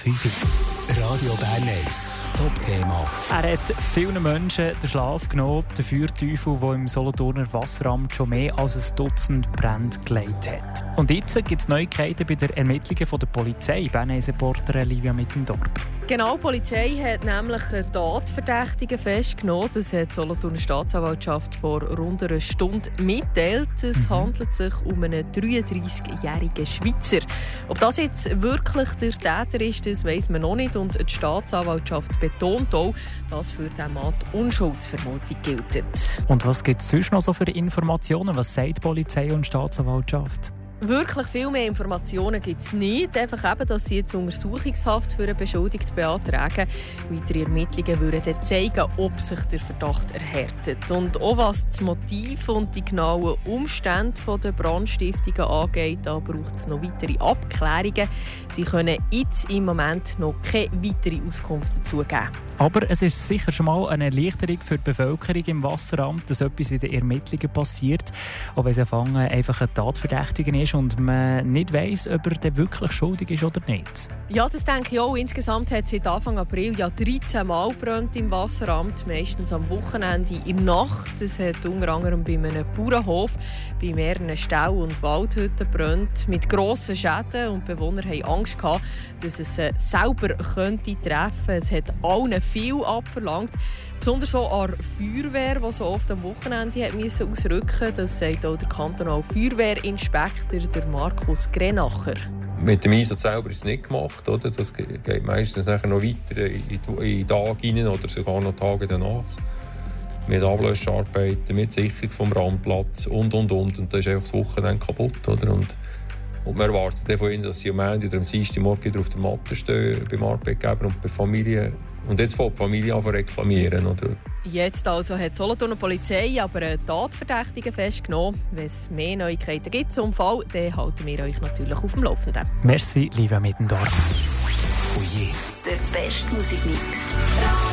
Radio Bern 1, das Top-Thema. Er hat vielen Menschen den Schlaf genommen, der Feuerteufel, der im Solothurner Wasseramt schon mehr als ein Dutzend Brände gelegt hat. Und jetzt gibt es Neuigkeiten bei den Ermittlungen der Polizei. Bern 1-Reporterin Livia Mittendorf. Genau, die Polizei hat nämlich einen Tatverdächtigen festgenommen. Das hat die Solothurner Staatsanwaltschaft vor rund einer Stunde mitteilt. Es handelt sich um einen 33-jährigen Schweizer. Ob das jetzt wirklich der Täter ist, das weiss man noch nicht. Und die Staatsanwaltschaft betont auch, dass für diesen Mann die Unschuldsvermutung gilt. Und was gibt es sonst noch so für Informationen? Was sagt die Polizei und die Staatsanwaltschaft? Wirklich viel mehr Informationen gibt es nicht. Einfach eben, dass sie jetzt Untersuchungshaft für einen Beschuldigten beantragen. Weitere Ermittlungen würden dann zeigen, ob sich der Verdacht erhärtet. Und auch was das Motiv und die genauen Umstände der Brandstiftungen angeht, da braucht es noch weitere Abklärungen. Sie können jetzt im Moment noch keine weitere Auskunft dazu geben. Aber es ist sicher schon mal eine Erleichterung für die Bevölkerung im Wasseramt, dass etwas in den Ermittlungen passiert. Auch wenn es einfach ein Tatverdächtiger ist und man nicht weiss, ob er wirklich schuldig ist oder nicht. Ja, das denke ich auch. Insgesamt hat es seit Anfang April 13 Mal gebrannt im Wasseramt, meistens am Wochenende in der Nacht. Es hat unter anderem bei einem Bauernhof, bei mehreren Stall- und Waldhütten gebrannt, mit grossen Schäden. Und die Bewohner hatten Angst gehabt, dass es selber könnte treffen. Es hat allen viel abverlangt. Besonders so an der Feuerwehr, die so oft am Wochenende ausrücken musste. Das sagt auch der kantonale Feuerwehrinspektor, der Markus Grenacher. Mit dem Einsatz selber ist es nicht gemacht. Oder? Das geht meistens nachher noch weiter in den Tag hinein oder sogar noch Tage danach. Mit Ablöscharbeiten, mit Sicherung vom Brandplatz und. Und da ist einfach das Wochenende kaputt. Oder? Und man erwartet von ihnen, dass sie am Ende oder am Dienstagmorgen wieder auf der Matte stehen, beim Arbeitgeber und bei der Familie. Und jetzt fängt die Familie an zu reklamieren. Oder? Jetzt also hat die Solothurner Polizei aber einen Tatverdächtigen festgenommen. Wenn es mehr Neuigkeiten gibt zum Fall, dann halten wir euch natürlich auf dem Laufenden. Merci, Livia Mittendorf. Oh je. Der beste Musikmix.